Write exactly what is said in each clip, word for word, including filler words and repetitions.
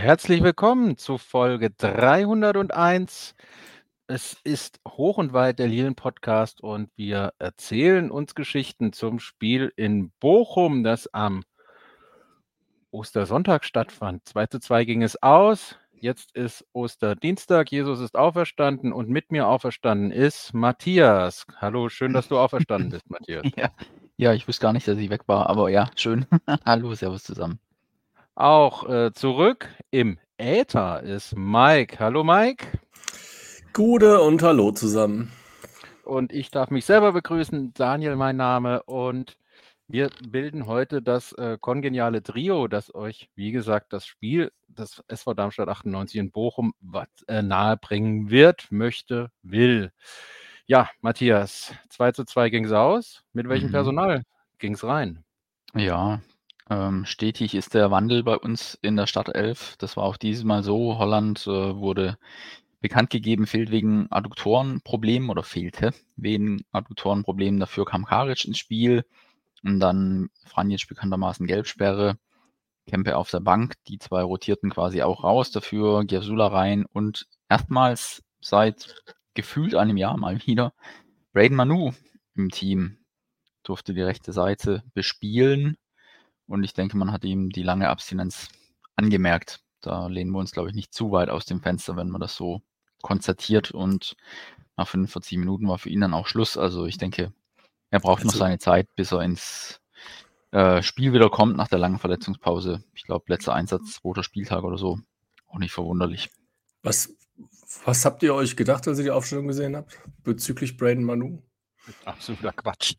Herzlich willkommen zu Folge dreihunderteins. Es ist hoch und weit der Lilien-Podcast und wir erzählen uns Geschichten zum Spiel in Bochum, das am Ostersonntag stattfand. zwei zu zwei ging es aus. Jetzt ist Osterdienstag, Jesus ist auferstanden und mit mir auferstanden ist Matthias. Hallo, schön, dass du auferstanden bist, Matthias. Ja, ja, ich wusste gar nicht, dass ich weg war, aber ja, schön. Hallo, servus zusammen. Auch äh, zurück im Äther ist Mike. Hallo, Mike. Gute und hallo zusammen. Und ich darf mich selber begrüßen, Daniel mein Name, und wir bilden heute das äh, kongeniale Trio, das euch, wie gesagt, das Spiel des S V Darmstadt achtundneunzig in Bochum was, äh, nahebringen wird, möchte, will. Ja, Matthias, zwei zu zwei ging es aus. Mit welchem Mhm. Personal ging es rein? Ja, ähm, stetig ist der Wandel bei uns in der Startelf. Das war auch dieses Mal so. Holland äh, wurde bekannt gegeben, fehlt wegen Adduktorenproblemen oder fehlte wegen Adduktorenproblemen. Dafür kam Karic ins Spiel und dann Franjic bekanntermaßen Gelbsperre, Kempe auf der Bank. Die zwei rotierten quasi auch raus, dafür Giasula rein und erstmals seit gefühlt einem Jahr mal wieder Brayden Manu im Team. Durfte die rechte Seite bespielen und ich denke, man hat ihm die lange Abstinenz angemerkt. Da lehnen wir uns, glaube ich, nicht zu weit aus dem Fenster, wenn man das so konstatiert, und nach fünfundvierzig Minuten war für ihn dann auch Schluss. Also ich denke, er braucht noch Also- seine Zeit, bis er ins äh, Spiel wieder kommt nach der langen Verletzungspause. Ich glaube, letzter Einsatz, zweiter Spieltag oder so. Auch nicht verwunderlich. Was, was habt ihr euch gedacht, als ihr die Aufstellung gesehen habt, bezüglich Brayden Manu? Absoluter Quatsch.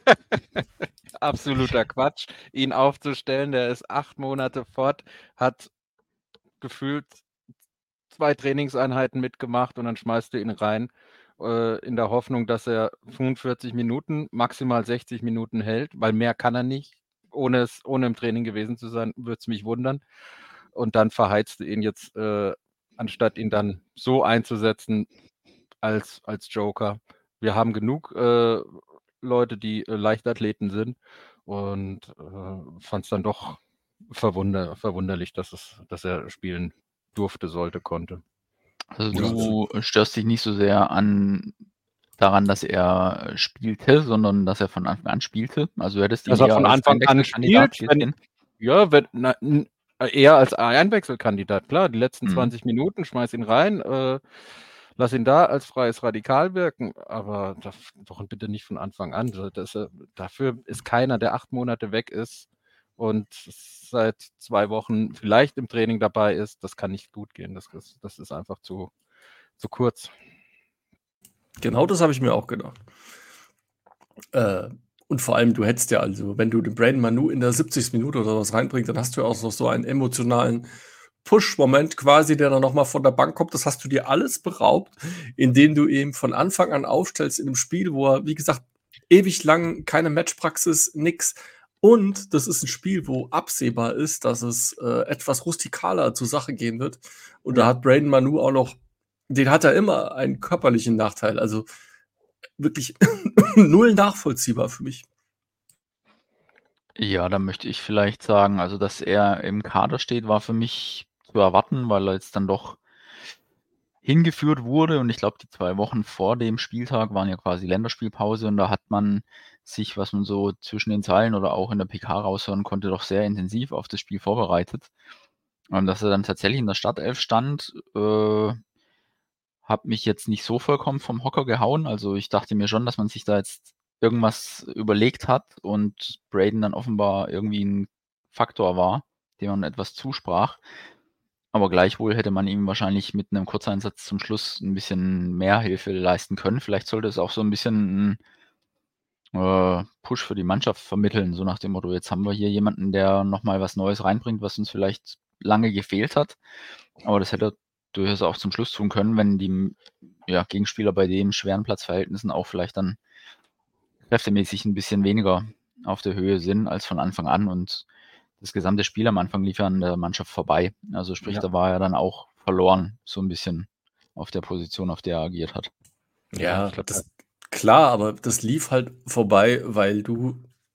Absoluter Quatsch, ihn aufzustellen. Der ist acht Monate fort, hat gefühlt zwei Trainingseinheiten mitgemacht und dann schmeißt du ihn rein, äh, in der Hoffnung, dass er fünfundvierzig Minuten, maximal sechzig Minuten hält, weil mehr kann er nicht. Ohne, es, ohne im Training gewesen zu sein, würde es mich wundern. Und dann verheizt du ihn jetzt, äh, anstatt ihn dann so einzusetzen als, als Joker. Wir haben genug äh, Leute, die äh, Leichtathleten sind, und äh, fand es dann doch verwunder, verwunderlich, dass, es, dass er spielen durfte, sollte, konnte. Also Ja, du störst dich nicht so sehr an daran, dass er spielte, sondern dass er von Anfang an spielte? Also du hättest ihn Dass er eher von als Anfang an Einwechselkandidat spielt, wenn, gesehen? ja, wenn, na, n- eher als Einwechselkandidat, klar, die letzten Mhm. zwanzig Minuten, schmeiß ihn rein, äh, lass ihn da als freies Radikal wirken, aber das, doch bitte nicht von Anfang an. So, Das, äh, dafür ist keiner, der acht Monate weg ist und seit zwei Wochen vielleicht im Training dabei ist, das kann nicht gut gehen. Das, ist- das ist einfach zu, zu kurz. Genau das habe ich mir auch gedacht. Äh, und vor allem, du hättest ja also, wenn du den Brayden Manu in der siebzigsten Minute oder was reinbringst, dann hast du ja auch noch so einen emotionalen Push-Moment quasi, der dann nochmal von der Bank kommt. Das hast du dir alles beraubt, indem du ihn von Anfang an aufstellst in einem Spiel, wo er, wie gesagt, ewig lang keine Matchpraxis, nix. Und das ist ein Spiel, wo absehbar ist, dass es äh, etwas rustikaler zur Sache gehen wird. Und da Ja. hat Brayden Manu auch noch, den hat er immer einen körperlichen Nachteil. Also wirklich null nachvollziehbar für mich. Ja, da möchte ich vielleicht sagen, also dass er im Kader steht, war für mich zu erwarten, weil er jetzt dann doch hingeführt wurde, und ich glaube, die zwei Wochen vor dem Spieltag waren ja quasi Länderspielpause, und da hat man sich, was man so zwischen den Zeilen oder auch in der P K raushören konnte, doch sehr intensiv auf das Spiel vorbereitet. Und dass er dann tatsächlich in der Startelf stand, äh, hat mich jetzt nicht so vollkommen vom Hocker gehauen. Also ich dachte mir schon, dass man sich da jetzt irgendwas überlegt hat und Brayden dann offenbar irgendwie ein Faktor war, dem man etwas zusprach. Aber gleichwohl hätte man ihm wahrscheinlich mit einem Kurzeinsatz zum Schluss ein bisschen mehr Hilfe leisten können. Vielleicht sollte es auch so ein bisschen 'n äh, Push für die Mannschaft vermitteln, so nach dem Motto: „Jetzt haben wir hier jemanden, der noch mal was Neues reinbringt, was uns vielleicht lange gefehlt hat.“ Aber das hätte er durchaus auch zum Schluss tun können, wenn die, ja, Gegenspieler bei den schweren Platzverhältnissen auch vielleicht dann kräftemäßig ein bisschen weniger auf der Höhe sind als von Anfang an, und das gesamte Spiel am Anfang lief ja an der Mannschaft vorbei. Also sprich, Ja. da war er dann auch verloren, so ein bisschen auf der Position, auf der er agiert hat. Ja, ich glaub, das klar, aber das lief halt vorbei, weil du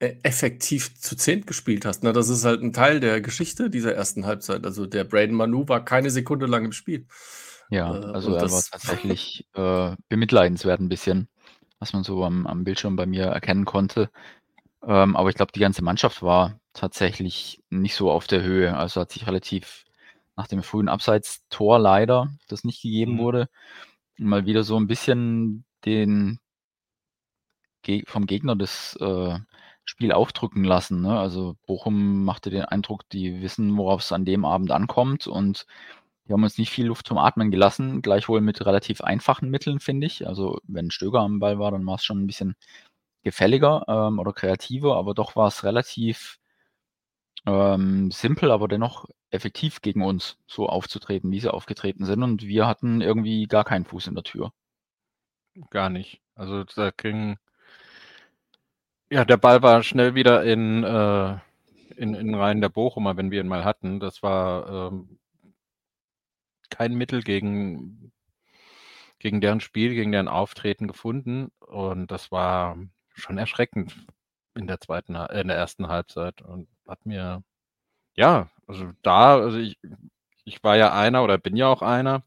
e effektiv zu zehnt gespielt hast, ne? Das ist halt 'n Teil der Geschichte dieser ersten Halbzeit. Also, der Brayden Manu war keine Sekunde lang im Spiel. Äh, Ja, also und er war das tatsächlich, äh, bemitleidenswert 'n bisschen, was man so am am Bildschirm bei mir erkennen konnte. Ähm, aber ich glaube, die ganze Mannschaft war tatsächlich nicht so auf der Höhe. Also, hat sich relativ nach dem frühen Abseitstor leider, das nicht gegeben Mhm. wurde, mal wieder so 'n bisschen den Ge vom Gegner das, äh, Spiel aufdrücken lassen, ne? Also, Bochum machte den Eindruck, die wissen, worauf's an dem Abend ankommt und die haben uns nicht viel Luft zum Atmen gelassen, gleichwohl mit relativ einfachen Mitteln, finde ich. Also, wenn Stöger am Ball war, dann war's schon 'n bisschen gefälliger, ähm, oder kreativer, aber doch war's relativ ähm, simpel, aber dennoch effektiv gegen uns so aufzutreten, wie sie aufgetreten sind und wir hatten irgendwie gar keinen Fuß in der Tür. Gar nicht. Also, da ging ja, der Ball war schnell wieder in, äh in in Reihen der Bochumer, wenn wir ihn mal hatten. Das war, ähm kein Mittel gegen gegen deren Spiel, gegen deren Auftreten gefunden und das war schon erschreckend in der zweiten Ha äh, in der ersten Halbzeit und hat mir ja, also da also ich ich war ja einer oder bin ja auch einer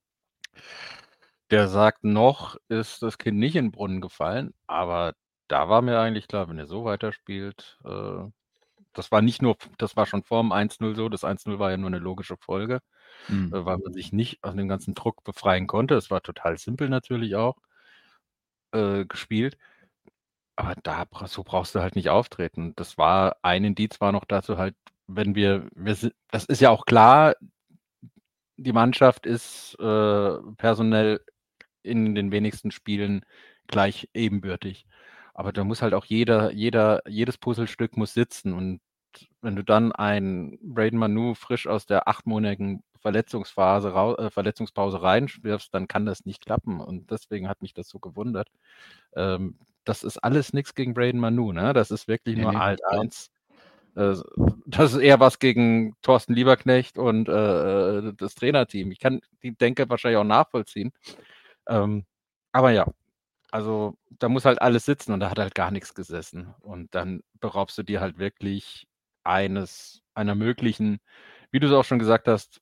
der sagt, noch ist das Kind nicht in 'n Brunnen gefallen, aber da war mir eigentlich klar, wenn ihr so weiterspielt, äh das war nicht nur f das war schon vorm eins null so. Das eins null war ja nur 'ne logische Folge, Mhm. äh, weil man sich nicht aus dem ganzen Druck befreien konnte. Es war total simpel natürlich auch äh, gespielt. Aber da bra so brauchst du halt nicht auftreten. Das war ein Indiz war noch dazu halt, wenn wir wir si das ist ja auch klar die Mannschaft ist, äh, personell in den wenigsten Spielen gleich ebenbürtig. Aber da muss halt auch jeder jeder jedes Puzzlestück muss sitzen und wenn du dann einen Brayden Manu frisch aus der achtmonatigen Verletzungsphase rau äh, Verletzungspause reinwirfst, dann kann das nicht klappen und deswegen hat mich das so gewundert. Ähm, das ist alles nix gegen Brayden Manu, ne? Das ist wirklich Ne, nur ne, halt klar. eins. Äh, das ist eher was gegen Thorsten Lieberknecht und, äh, äh, das Trainerteam. Ich kann die Denke wahrscheinlich auch nachvollziehen. Ähm, aber ja, also da muss halt alles sitzen und da hat halt gar nix gesessen und dann beraubst du dir halt wirklich eines einer möglichen, wie du's auch schon gesagt hast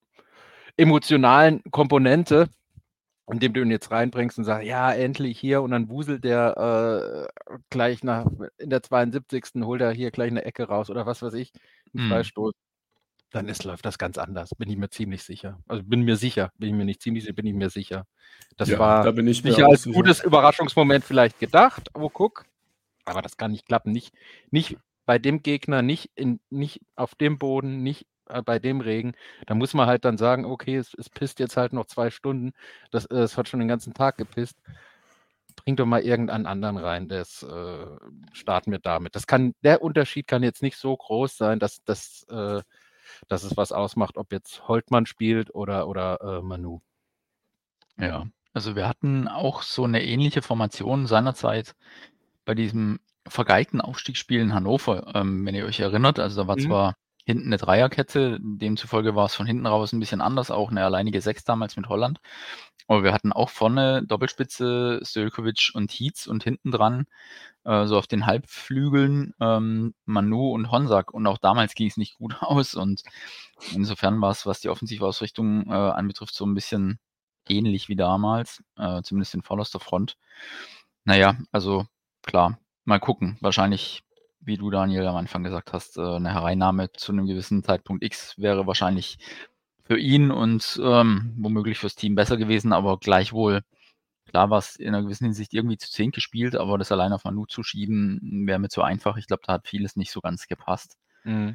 emotionalen Komponente, indem du ihn jetzt reinbringst und sagst: „Ja, endlich hier“ und dann wuselt der, äh, gleich nach in der zweiundsiebzigsten holt er hier gleich 'ne Ecke raus oder was weiß ich, 'n Mhm. Freistoß. Dann ist läuft das ganz anders, bin ich mir ziemlich sicher. Also, bin mir sicher, bin ich mir nicht ziemlich sicher, bin ich mir sicher. Das Ja, war da bin ich mir sicher auch als sicher. gutes Überraschungsmoment vielleicht gedacht: „Oh, guck“, aber das kann nicht klappen. Nicht nicht bei dem Gegner, nicht in nicht auf dem Boden, nicht, äh, bei dem Regen. Da muss man halt dann sagen: „Okay, es es pisst jetzt halt noch zwei Stunden. Das äh, es hat schon den ganzen Tag gepisst. Bring doch mal irgendeinen anderen rein, das äh, starten wir damit.“ Das kann der Unterschied kann jetzt nicht so groß sein, dass dass äh, dass es was ausmacht, ob jetzt Holtmann spielt oder oder, äh, Manu. Ja, also wir hatten auch so 'ne ähnliche Formation seinerzeit bei diesem vergeigten Aufstiegsspiel in Hannover, ähm, wenn ihr euch erinnert. Also, da war Mhm. zwar hinten 'ne Dreierkette, demzufolge war's von hinten raus 'n bisschen anders, auch 'ne alleinige Sechs damals mit Holland. Aber wir hatten auch vorne Doppelspitze Stojkovic und Tietz und hinten dran, äh, so auf den Halbflügeln, ähm, Manu und Honsak und auch damals ging's nicht gut aus und insofern war's, was die Offensivausrichtung, äh, anbetrifft, so 'n bisschen ähnlich wie damals, äh, zumindest in vorderster Front. Na ja, also klar, mal gucken. Wahrscheinlich, wie du, Daniel, am Anfang gesagt hast, äh, 'ne Hereinnahme zu 'nem gewissen Zeitpunkt X wäre wahrscheinlich für ihn und, ähm, womöglich fürs Team besser gewesen, aber gleichwohl, klar war's in 'ner gewissen Hinsicht irgendwie zu zehnt gespielt, aber das allein auf Manu zu schieben, wäre mir zu einfach. Ich glaube, da hat vieles nicht so ganz gepasst. Mhm.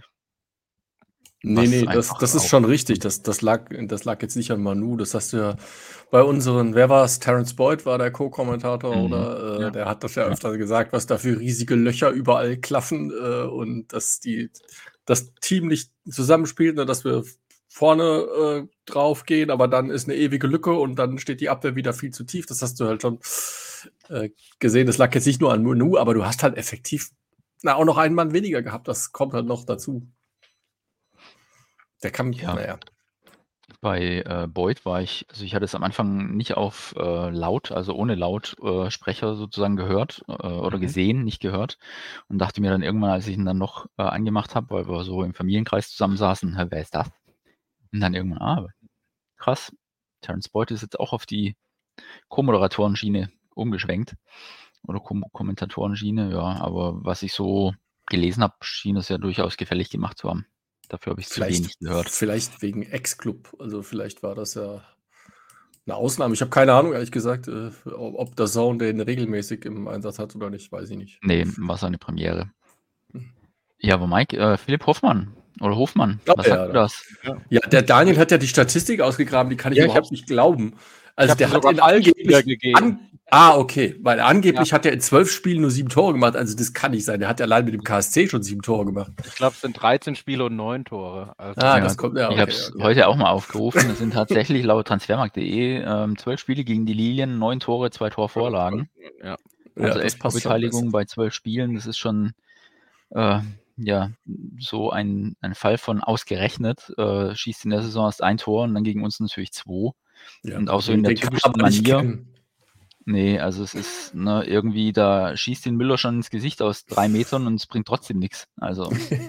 Ne, Was ne, das einfach das ist auch schon richtig. Das das lag das lag jetzt nicht an Manu. Das hast du ja bei unseren wer war's? Terence Boyd war der Co-Kommentator, Mhm. oder? Äh, Ja. der hat das ja Ja. öfter gesagt, was da für riesige Löcher überall klaffen, äh, und dass die das Team nicht zusammenspielt, ne, dass wir v vorne, äh, draufgehen, aber dann ist 'ne ewige Lücke und dann steht die Abwehr wieder viel zu tief. Das hast du halt schon, äh, gesehen. Das lag jetzt nicht nur an Manu, aber du hast halt effektiv, na, auch noch einen Mann weniger gehabt. Das kommt halt noch dazu. Der kann Ja. na ja. Bei äh, Boyd war ich, also ich hatte es am Anfang nicht auf äh, laut, also ohne Lautsprecher äh, sozusagen gehört äh, oder Mhm. gesehen, nicht gehört. Und dachte mir dann irgendwann, als ich ihn dann noch äh, angemacht habe, weil wir so im Familienkreis zusammensaßen, "Hä, wer ist das?" Und dann irgendwann, ah, krass, Terence Boyd ist jetzt auch auf die Co-Moderatoren-Schiene umgeschwenkt oder Kom Kommentatoren-Schiene, ja. Aber was ich so gelesen habe, schien es ja durchaus gefällig gemacht zu haben. Dafür habe ich zu Vielleicht, wenig gehört. vielleicht wegen Ex-Club. Also vielleicht war das ja eine Ausnahme. Ich habe keine Ahnung, ehrlich gesagt, äh, ob ob der Zone den regelmäßig im Einsatz hat oder nicht, weiß ich nicht. Nee, war seine Premiere. Hm. Ja, aber Mike, äh, Philipp Hoffmann oder Hofmann, Oh, was ja, sagt dir da. das? Ja. Ja, der Daniel hat ja die Statistik ausgegraben, die kann ich Ja, ich überhaupt hab's, nicht glauben. ich Also habe der sie hat sogar in falsch angeblich wiedergegeben. an, ah, okay, weil Ja, angeblich hat er in zwölf Spielen nur sieben Tore gemacht. Also das kann nicht sein. Der hat ja allein mit dem K S C schon sieben Tore gemacht. ich glaube, es sind dreizehn Spiele und neun Tore. Also, Ah, Ja, das kommt, ja, ich habe okay, es okay. heute auch mal aufgerufen. Es sind tatsächlich laut transfermarkt punkt de ähm, zwölf Spiele gegen die Lilien, neun Tore, zwei Torvorlagen. ja. Ja, Also das elf passt schon Torbeteiligungen besser. bei zwölf Spielen. Das ist schon äh, ja so ein, ein Fall von ausgerechnet. Äh, schießt in der Saison erst ein Tor und dann gegen uns natürlich zwei. Ja, Und aber auch so in den, der den kann typischsten man nicht Manier. kennen. Nee, also es ist ne, irgendwie, da schießt den Müller schon ins Gesicht aus drei Metern und es bringt trotzdem nichts. Also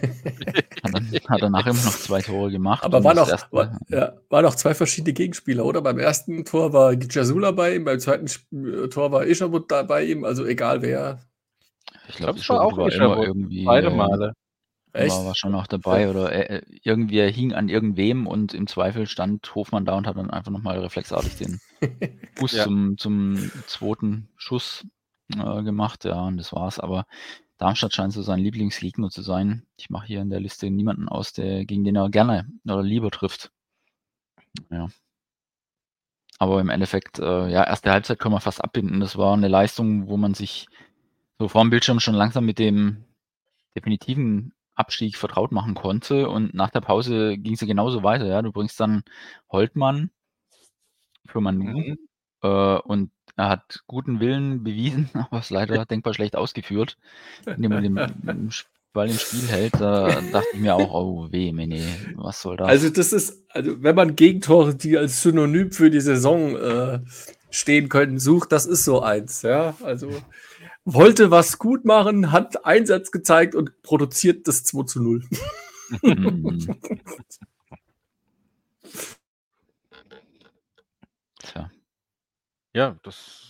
hat er, hat er nachher immer noch zwei Tore gemacht Aber und waren das auch, erste, war, ja, waren auch zwei verschiedene Gegenspieler, oder? Beim ersten Tor war Jasula bei ihm, beim zweiten Sp- Tor war Ishabut da bei ihm, also egal wer. ich Ich glaube, glaube, es war Isherwood auch war immer Isherwood. irgendwie, Beide äh, Male. war, war Echt? schon noch dabei oder äh, irgendwie er hing an irgendwem und im Zweifel stand Hofmann da und hat dann einfach nochmal reflexartig den Fuß Ja. zum, zum zweiten Schuss äh, gemacht, ja, und das war's. Aber Darmstadt scheint so sein Lieblingsgegner zu sein. Ich mache hier in der Liste niemanden aus, der, gegen den er gerne oder lieber trifft. Ja. Aber im Endeffekt, äh, ja, erste Halbzeit können wir fast abbinden. Das war eine Leistung, wo man sich so vor dem Bildschirm schon langsam mit dem definitiven Abstieg vertraut machen konnte. Und nach der Pause ging es ja genauso weiter. Ja, du bringst dann Holtmann für Manu Mhm. äh, und er hat guten Willen bewiesen, aber ist leider denkbar schlecht ausgeführt, indem er den den Ball im Spiel hält. Da dachte ich mir auch, oh weh, Mene, was soll das? Also das ist, also wenn man Gegentore, die als Synonym für die Saison äh, stehen können, sucht, das ist so eins, ja. Also wollte was gut machen, hat Einsatz gezeigt und produziert das zwei zu null. Mhm. Tja. Ja, das.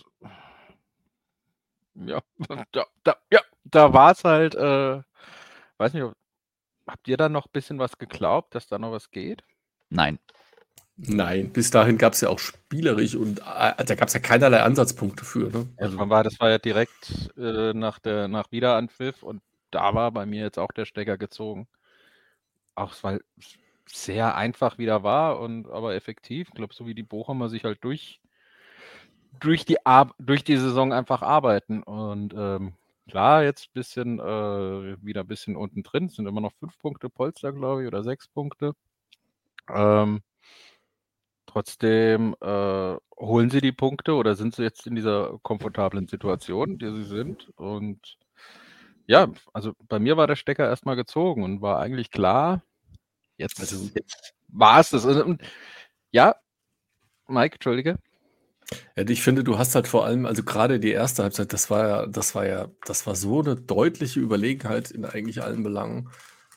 Ja, da, da, ja, da war es halt, äh, weiß nicht, ob- habt ihr da noch ein bisschen was geglaubt, dass da noch was geht? Nein. Nein, bis dahin gab es ja auch spielerisch und äh, da gab es ja keinerlei Ansatzpunkte für. Ne? Ja, Also, man war, das war ja direkt äh, nach der nach Wiederanpfiff und da war bei mir jetzt auch der Stecker gezogen. Auch weil es sehr einfach wieder war und aber effektiv. Ich glaube, so wie die Bochumer sich halt durch, durch, die, Ar durch die Saison einfach arbeiten. Und ähm, klar, jetzt ein bisschen äh, wieder ein bisschen unten drin. Es sind immer noch fünf Punkte Polster, glaube ich, oder sechs Punkte. Ähm, trotzdem äh, holen sie die Punkte oder sind sie jetzt in dieser komfortablen Situation, die sie sind. Und ja, also bei mir war der Stecker erstmal gezogen und war eigentlich klar, jetzt, Also- jetzt war es das. Und, und, ja, Mike, entschuldige. ja, ich finde, du hast halt vor allem, also gerade die erste Halbzeit, das war ja, das war ja, das war so eine deutliche Überlegenheit in eigentlich allen Belangen.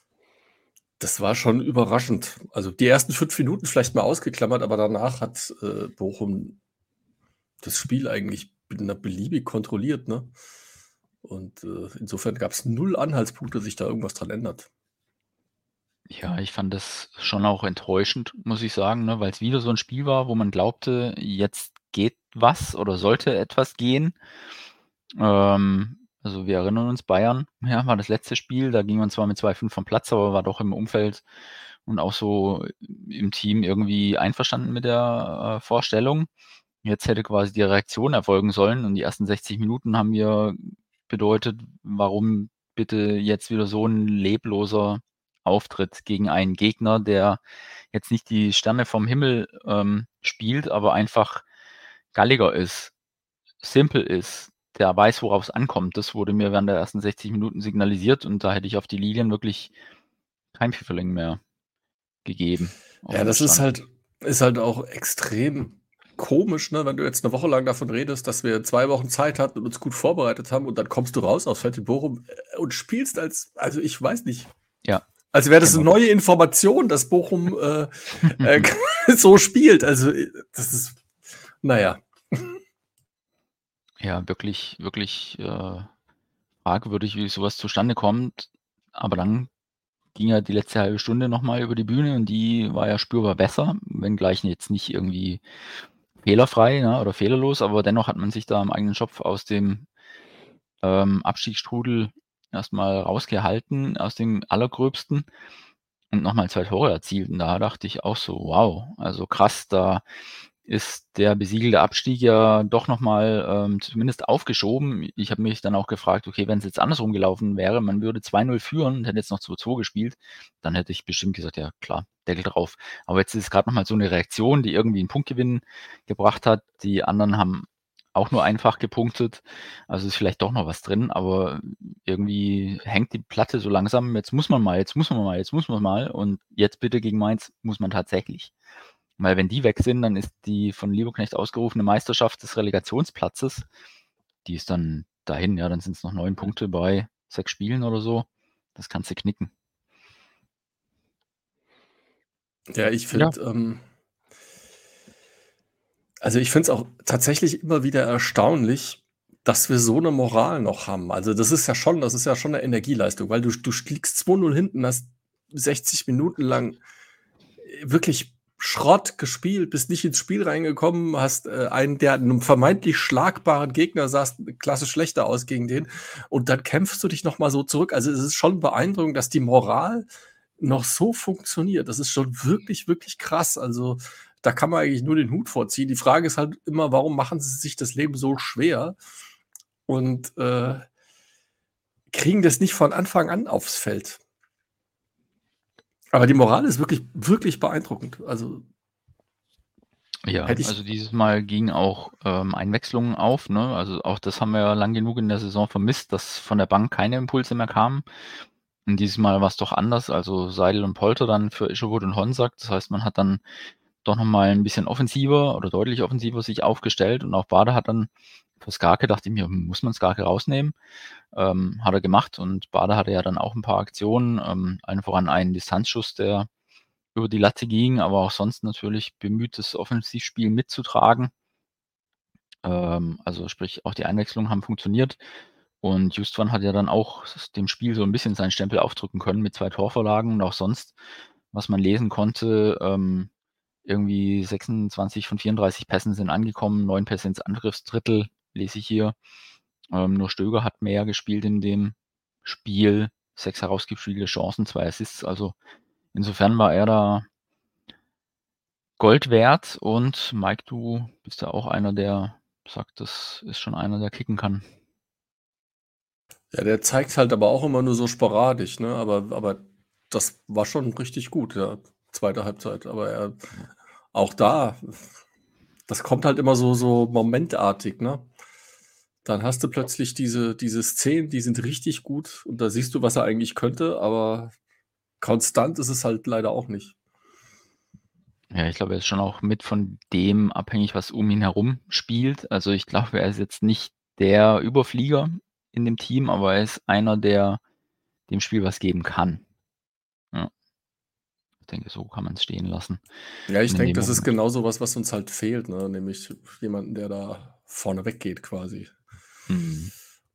Das war schon überraschend. Also die ersten fünf Minuten vielleicht mal ausgeklammert, aber danach hat äh, Bochum das Spiel eigentlich be- beliebig kontrolliert, ne? Und äh, insofern gab es null Anhaltspunkte, sich da irgendwas dran ändert. Ja, ich fand das schon auch enttäuschend, muss ich sagen, ne, weil es wieder so ein Spiel war, wo man glaubte, jetzt geht was oder sollte etwas gehen. Ähm, also wir erinnern uns, Bayern, ja, war das letzte Spiel, da ging man zwar mit zwei fünf vom Platz, aber war doch im Umfeld und auch so im Team irgendwie einverstanden mit der äh, Vorstellung. Jetzt hätte quasi die Reaktion erfolgen sollen und die ersten sechzig Minuten haben mir bedeutet, warum bitte jetzt wieder so ein lebloser Auftritt gegen einen Gegner, der jetzt nicht die Sterne vom Himmel ähm, spielt, aber einfach galliger ist, simpel ist, der weiß, worauf es ankommt. Das wurde mir während der ersten sechzig Minuten signalisiert und da hätte ich auf die Lilien wirklich kein Pfifferling mehr gegeben. auf Ja, dem das ist Stand. halt, ist halt auch extrem komisch, ne, wenn du jetzt 'ne Woche lang davon redest, dass wir zwei Wochen Zeit hatten und uns gut vorbereitet haben und dann kommst du raus aufs Feld in Bochum, äh, und spielst als also, ich weiß nicht, Ja, als wäre das 'ne genau. neue Information, dass Bochum, äh, äh, so spielt. Also, äh, das ist na ja. Ja, wirklich wirklich, äh, fragwürdig, wie so was zustande kommt. Aber dann ging ja die letzte halbe Stunde noch mal über die Bühne und die war ja spürbar besser, wenngleich jetzt nicht irgendwie fehlerfrei, ne, oder fehlerlos, aber dennoch hat man sich da am eigenen Schopf aus dem, ähm, Abstiegsstrudel erst mal rausgehalten, aus dem Allergröbsten und noch mal zwei Tore erzielt. Und da dachte ich auch so: „Wow, also krass, da ist der besiegelte Abstieg ja doch noch mal, ähm, zumindest aufgeschoben." Ich habe mich dann auch gefragt: „Okay, wenn's jetzt andersrum gelaufen wäre, man würde zwei null führen und hätte jetzt noch zwei zwei gespielt, dann hätte ich bestimmt gesagt: ‚Ja klar, Deckel drauf.' Aber jetzt ist es grad noch mal so 'ne Reaktion, die irgendwie 'n Punktgewinn gebracht hat. Die anderen haben auch nur einfach gepunktet. Also, ist vielleicht doch noch was drin, aber irgendwie hängt die Platte so langsam. Jetzt muss man mal, jetzt muss man mal, jetzt muss man mal und jetzt bitte gegen Mainz muss man tatsächlich. Weil wenn die weg sind, dann ist die von Lieberknecht ausgerufene Meisterschaft des Relegationsplatzes die ist dann dahin, ja, dann sind's noch neun Punkte bei sechs Spielen oder so. Das kannst du knicken. Ja, ich Ja. finde, ähm also, ich finde es auch tatsächlich immer wieder erstaunlich, dass wir so 'ne Moral noch haben. Also, das ist ja schon das ist ja schon 'ne Energieleistung, weil du du sch liegst zwei null hinten, hast sechzig Minuten lang, äh, wirklich Schrott gespielt, bist nicht ins Spiel reingekommen, hast, äh, einen, der 'nem vermeintlich schlagbaren Gegner sahst klasse schlechter aus gegen den und dann kämpfst du dich noch mal so zurück. Also, es ist schon beeindruckend, dass die Moral noch so funktioniert. Das ist schon wirklich, wirklich krass. Also, da kann man eigentlich nur den Hut vorziehen. Die Frage ist halt immer, warum machen sie sich das Leben so schwer und, äh kriegen das nicht von Anfang an aufs Feld. Aber die Moral ist wirklich, wirklich beeindruckend. Also Ja, hätte ich also dieses Mal gingen auch, ähm, Einwechslungen auf, ne? Also, auch das haben wir ja lang genug in der Saison vermisst, dass von der Bank keine Impulse mehr kamen. Und dieses Mal war's doch anders. Also, Seidel und Polter dann für Isherwood und Honsack. Das heißt, man hat dann doch noch mal 'n bisschen offensiver oder deutlich offensiver sich aufgestellt und auch Bade hat dann für Skarke dachte ich mir: „Hm, muss man Skarke rausnehmen?" Ähm, hat er gemacht und Bade hatte ja dann auch 'n paar Aktionen, ähm, allen voran einen Distanzschuss, der über die Latte ging, aber auch sonst natürlich bemüht, das Offensivspiel mitzutragen. Ähm, also sprich, auch die Einwechslungen haben funktioniert und Justwan hat ja dann auch s dem Spiel so 'n bisschen seinen Stempel aufdrücken können mit zwei Torvorlagen und auch sonst, was man lesen konnte, ähm, irgendwie sechsundzwanzig von vierunddreißig Pässen sind angekommen, neun Pässe ins Angriffsdrittel, lese ich hier. Ähm, nur Stöger hat mehr gespielt in dem Spiel, sechs herausgespielte Chancen, zwei Assists. Also, insofern war er da Gold wert und Mike, du bist ja auch einer, der sagt, das ist schon einer, der kicken kann. Ja, der zeigt's halt aber auch immer nur so sporadisch, ne? Aber aber das war schon richtig gut, ja, zweite Halbzeit. Aber er auch da, das kommt halt immer so so momentartig, ne? Dann hast du plötzlich diese diese Szenen, die sind richtig gut und da siehst du, was er eigentlich könnte, aber konstant ist es halt leider auch nicht. Ja, ich glaube, er ist schon auch mit von dem abhängig, was um ihn herum spielt. Also, ich glaube, er ist jetzt nicht der Überflieger in dem Team, aber er ist einer, der dem Spiel was geben kann. Ja. Ich denke, so kann man's stehen lassen. Ja, ich Und in denke, dem das ist Moment genau so was, was uns halt fehlt, ne? Nämlich jemanden, der da vorne weggeht quasi. Mhm.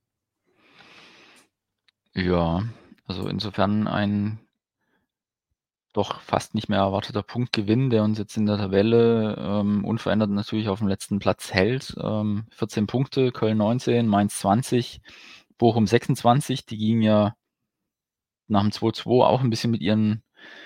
Ja, also insofern ein doch fast nicht mehr erwarteter Punktgewinn, der uns jetzt in der Tabelle, ähm, unverändert natürlich aufm letzten Platz hält. Ähm, vierzehn Punkte, Köln neunzehn, Mainz zwanzig, Bochum sechsundzwanzig. Die gingen ja nach'm zwei zwei auch 'n bisschen mit ihren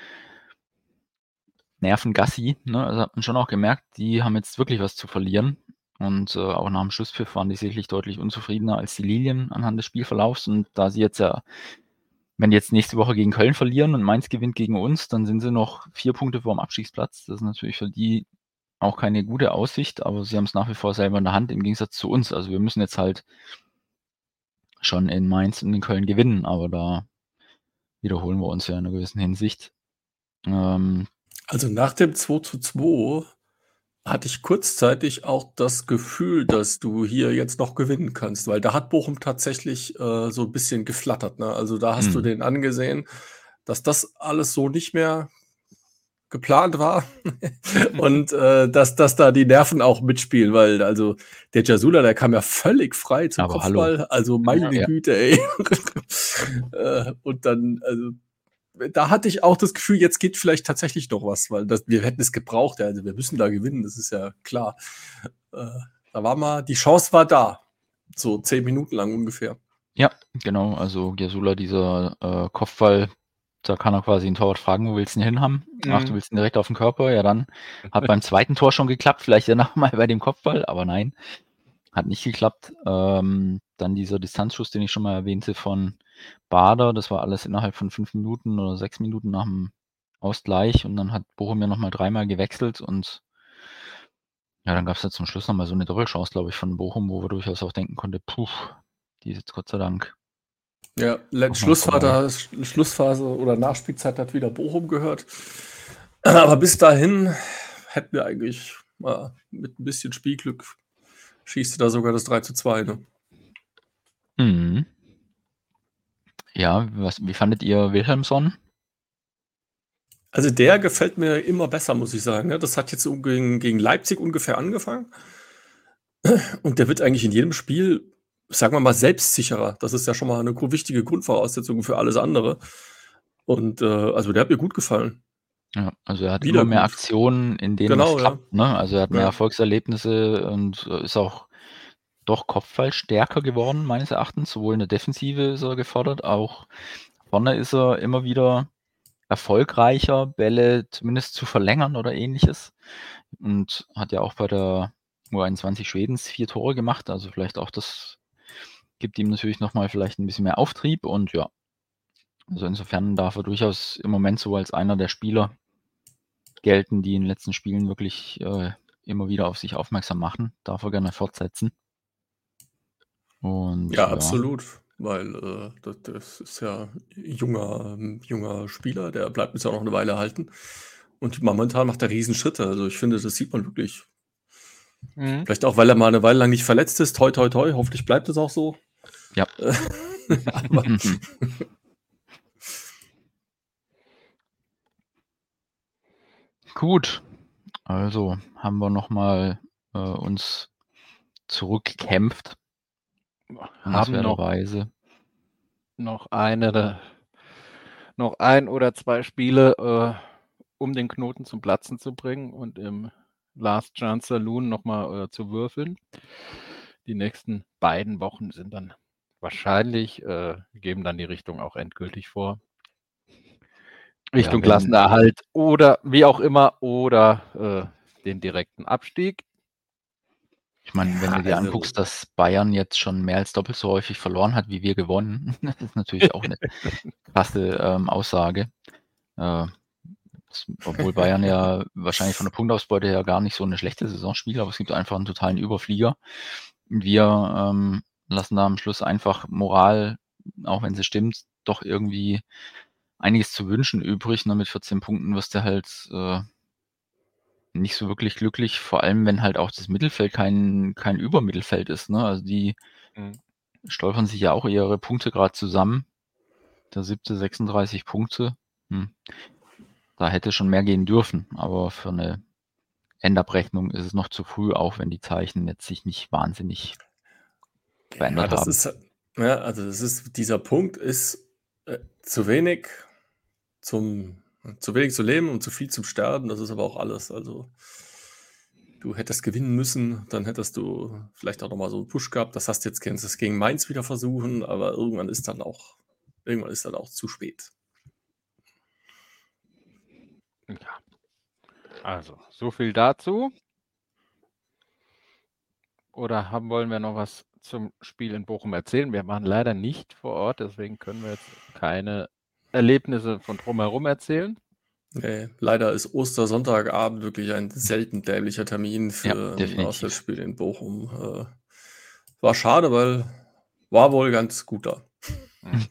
Nerven Gassi, ne? Also, hat man schon auch gemerkt, die haben jetzt wirklich was zu verlieren. Und, äh, auch nach'm Schlusspfiff waren die sicherlich deutlich unzufriedener als die Lilien anhand des Spielverlaufs. Und da sie jetzt ja wenn die jetzt nächste Woche gegen Köln verlieren und Mainz gewinnt gegen uns, dann sind sie noch vier Punkte vorm Abstiegsplatz. Das ist natürlich für die auch keine gute Aussicht, aber sie haben's nach wie vor selber in der Hand im Gegensatz zu uns. Also, wir müssen jetzt halt schon in Mainz und in Köln gewinnen, aber da wiederholen wir uns ja in 'ner gewissen Hinsicht. Ähm Also nach dem zwei zu zwei hatte ich kurzzeitig auch das Gefühl, dass du hier jetzt noch gewinnen kannst, weil da hat Bochum tatsächlich äh, so ein bisschen geflattert. Ne? Also da hast du Mhm. den angesehen, dass das alles so nicht mehr geplant war und äh, dass, dass da die Nerven auch mitspielen, weil also der Jasula, der kam ja völlig frei zum Aber hallo. Kopfball, also meine Ja. Güte, ey. äh, und dann, also da hatte ich auch das Gefühl, jetzt geht vielleicht tatsächlich noch was, weil das, wir hätten es gebraucht, ja, also wir müssen da gewinnen, das ist ja klar. Äh, da war mal, die Chance war da, so zehn Minuten lang ungefähr. Ja, genau. Also Jasula, dieser äh, Kopfball, da kann er quasi den Torwart fragen, wo willst du ihn hin haben? Ach, du Mhm. willst ihn direkt auf den Körper? Ja, dann hat beim zweiten Tor schon geklappt, vielleicht ja nochmal bei dem Kopfball, aber nein, hat nicht geklappt. Ähm, dann dieser Distanzschuss, den ich schon mal erwähnte von Bader, das war alles innerhalb von fünf Minuten oder sechs Minuten nach dem Ausgleich und dann hat Bochum ja nochmal dreimal gewechselt und ja, dann gab es ja zum Schluss nochmal so eine Doppelchance, glaube ich, von Bochum, wo wir durchaus auch denken konnte, puh, die ist jetzt Gott sei Dank Ja, Let- nochmal vorbei. Schlussphase, Sch- Schlussphase oder Nachspielzeit hat wieder Bochum gehört. Aber bis dahin hätten wir eigentlich mal mit ein bisschen Spielglück schießt du da sogar das drei zu zwei. Ne? Mhm. Ja, was, wie fandet ihr Wilhelmsson? Also der gefällt mir immer besser, muss ich sagen. Ne? Das hat jetzt so gegen, gegen Leipzig ungefähr angefangen. Und der wird eigentlich in jedem Spiel, sagen wir mal, selbstsicherer. Das ist ja schon mal eine gro- wichtige Grundvoraussetzung für alles andere. Und äh, also der hat mir gut gefallen. Ja, also er hat Wieder immer mehr gut. Aktionen, in denen es Genau, ja. klappt, ne? Also er hat mehr Ja. Erfolgserlebnisse und äh, ist auch doch kopfballstärker geworden, meines Erachtens. Sowohl in der Defensive ist er gefordert, auch vorne ist er immer wieder erfolgreicher, Bälle zumindest zu verlängern oder ähnliches. Und hat ja auch bei der U einundzwanzig Schwedens vier Tore gemacht. Also vielleicht auch das gibt ihm natürlich nochmal vielleicht ein bisschen mehr Auftrieb und ja, also insofern darf er durchaus im Moment so als einer der Spieler gelten, die in den letzten Spielen wirklich äh, immer wieder auf sich aufmerksam machen. Darf er gerne fortsetzen. Und Ja, ja, absolut. Weil äh, das, das ist ja junger, ähm, junger Spieler, der bleibt uns ja noch eine Weile erhalten. Und momentan macht er Riesenschritte. Also ich finde, das sieht man wirklich. Mhm. Vielleicht auch, weil er mal eine Weile lang nicht verletzt ist. Toi, toi, toi. Hoffentlich bleibt es auch so. ja. Äh, Aber Gut. Also haben wir nochmal äh, uns zurückgekämpft, Haben noch, dankenswerterweise. noch eine, noch ein oder zwei Spiele, äh, um den Knoten zum Platzen zu bringen und im Last Chance Saloon nochmal äh, zu würfeln. Die nächsten beiden Wochen sind dann wahrscheinlich, äh, geben dann die Richtung auch endgültig vor. Ja, Richtung wenn, Klassenerhalt oder wie auch immer oder äh, den direkten Abstieg. ich meine, wenn ja, du dir also. anguckst, dass Bayern jetzt schon mehr als doppelt so häufig verloren hat, wie wir gewonnen, das ist natürlich auch eine krasse ähm, Aussage. Äh, das, obwohl Bayern ja wahrscheinlich von der Punktausbeute her gar nicht so eine schlechte Saison spielt, aber es gibt einfach einen totalen Überflieger. Und wir ähm, lassen da am Schluss einfach Moral, auch wenn sie stimmt, doch irgendwie einiges zu wünschen übrig. Ne? Mit vierzehn Punkten wirst du halt äh, nicht so wirklich glücklich, vor allem wenn halt auch das Mittelfeld kein, kein Übermittelfeld ist. Ne? Also die Mhm. stolpern sich ja auch ihre Punkte gerade zusammen. Der siebte sechsunddreißig Punkte. Hm. Da hätte schon mehr gehen dürfen, aber für eine Endabrechnung ist es noch zu früh, auch wenn die Zeichen jetzt sich nicht wahnsinnig Ja, verändert das haben. ist, ja, also das ist, dieser Punkt ist äh, zu wenig zum, zu wenig zu leben und zu viel zum Sterben. Das ist aber auch alles. Also du hättest gewinnen müssen, dann hättest du vielleicht auch nochmal so einen Push gehabt. Das hast du jetzt, kannst du es gegen Mainz wieder versuchen, aber irgendwann ist dann auch, irgendwann ist dann auch zu spät. Ja, also so viel dazu. Oder haben, wollen wir noch was zum Spiel in Bochum erzählen? Wir waren leider nicht vor Ort, deswegen können wir jetzt keine Erlebnisse von drumherum erzählen. Nee, leider ist Ostersonntagabend wirklich ein selten dämlicher Termin Ja, für ein definitiv. Auswärtsspiel in Bochum. Äh, war schade, weil war wohl ganz gut da. Mhm.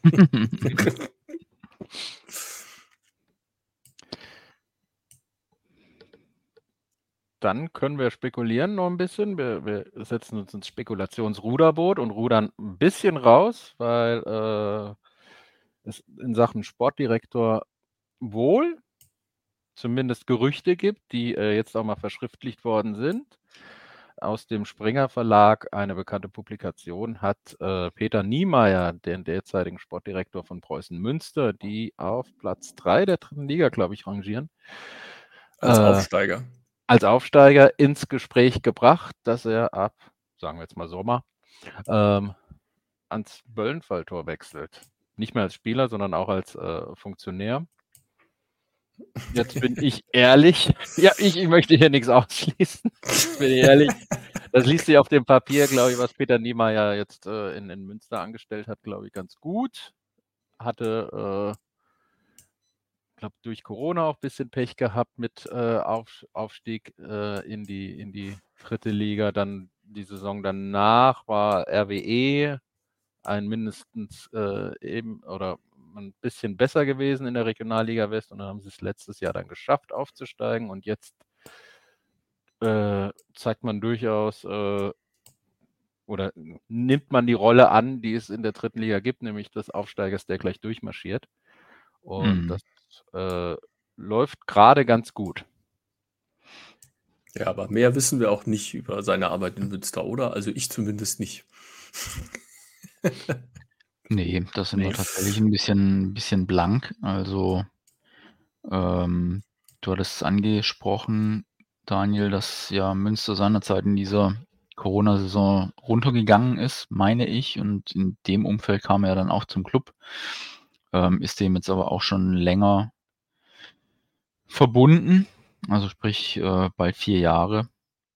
dann können wir spekulieren noch ein bisschen. Wir, wir setzen uns ins Spekulationsruderboot und rudern ein bisschen raus, weil äh, es in Sachen Sportdirektor wohl zumindest Gerüchte gibt, die äh, jetzt auch mal verschriftlicht worden sind. Aus dem Springer Verlag, eine bekannte Publikation, hat äh, Peter Niemeyer, den derzeitigen Sportdirektor von Preußen Münster, die auf Platz drei der dritten Liga, glaube ich, rangieren, Als äh, Aufsteiger. als Aufsteiger ins Gespräch gebracht, dass er ab, sagen wir jetzt mal Sommer, ähm, ans Böllenfalltor wechselt. Nicht mehr als Spieler, sondern auch als äh, Funktionär. Jetzt bin ich ehrlich. Ja, ich, ich möchte hier nichts ausschließen. Bin ich ehrlich. Das liest sich auf dem Papier, glaube ich, was Peter Niemeyer jetzt äh, in, in Münster angestellt hat, glaube ich, ganz gut. Hatte, äh, glaube durch Corona auch ein bisschen Pech gehabt mit äh, Auf, Aufstieg äh, in, die, in die dritte Liga. Dann die Saison danach war R W E ein mindestens äh, eben oder ein bisschen besser gewesen in der Regionalliga West und dann haben sie es letztes Jahr dann geschafft aufzusteigen und jetzt äh, zeigt man durchaus äh, oder nimmt man die Rolle an, die es in der dritten Liga gibt, nämlich des Aufsteigers, der gleich durchmarschiert. Und Mhm. das äh, läuft gerade ganz gut. Ja, aber mehr wissen wir auch nicht über seine Arbeit in Münster, oder? Also ich zumindest nicht. Nee, da sind wir Nee. tatsächlich ein bisschen, bisschen blank. Also, ähm, du hattest es angesprochen, Daniel, dass ja Münster seinerzeit in dieser Corona-Saison runtergegangen ist, meine ich. Und in dem Umfeld kam er dann auch zum Club. Ähm, ist dem jetzt aber auch schon länger verbunden. Also sprich, äh, bald vier Jahre.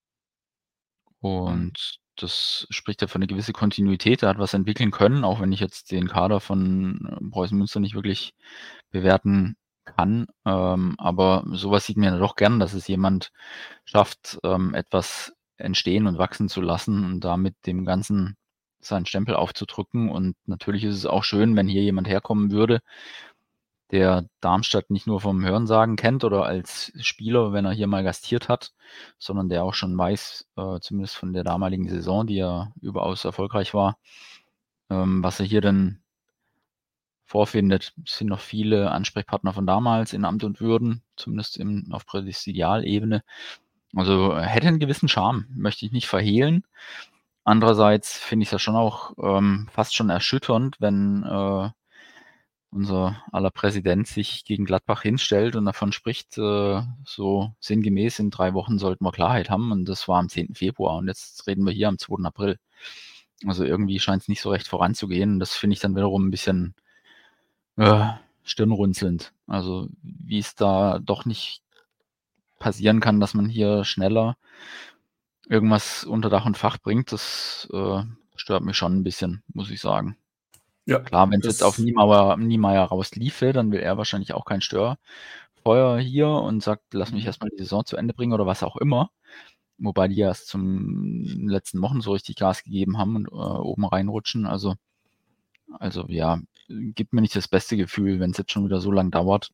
Und das spricht ja für eine gewisse Kontinuität. Er hat was entwickeln können, auch wenn ich jetzt den Kader von äh, Preußen Münster nicht wirklich bewerten kann. Ähm, aber sowas sieht man ja doch gern, dass es jemand schafft, ähm, etwas entstehen und wachsen zu lassen und damit dem Ganzen seinen Stempel aufzudrücken. Und natürlich ist es auch schön, wenn hier jemand herkommen würde, der Darmstadt nicht nur vom Hörensagen kennt oder als Spieler, wenn er hier mal gastiert hat, sondern der auch schon weiß, äh, zumindest von der damaligen Saison, die ja überaus erfolgreich war, ähm, was er hier denn vorfindet. Es sind noch viele Ansprechpartner von damals in Amt und Würden, zumindest im, auf Präsidialebene. Also hätte einen gewissen Charme, möchte ich nicht verhehlen. Andererseits finde ich es ja schon auch ähm, fast schon erschütternd, wenn äh, unser aller Präsident sich gegen Gladbach hinstellt und davon spricht, äh, so sinngemäß, in drei Wochen sollten wir Klarheit haben. Und das war am zehnten Februar und jetzt reden wir hier am zweiten April. Also irgendwie scheint es nicht so recht voranzugehen. Und das finde ich dann wiederum ein bisschen äh, stirnrunzelnd. Also wie es da doch nicht passieren kann, dass man hier schneller irgendwas unter Dach und Fach bringt, das äh, stört mich schon ein bisschen, muss ich sagen. Ja, Klar, wenn es jetzt auf das, Niemeyer, Niemeyer rausliefe, dann will er wahrscheinlich auch kein Störfeuer hier und sagt, lass mich erstmal die Saison zu Ende bringen oder was auch immer. Wobei die erst zum letzten Wochen so richtig Gas gegeben haben und äh, oben reinrutschen. Also, also ja, gibt mir nicht das beste Gefühl, wenn es jetzt schon wieder so lang dauert.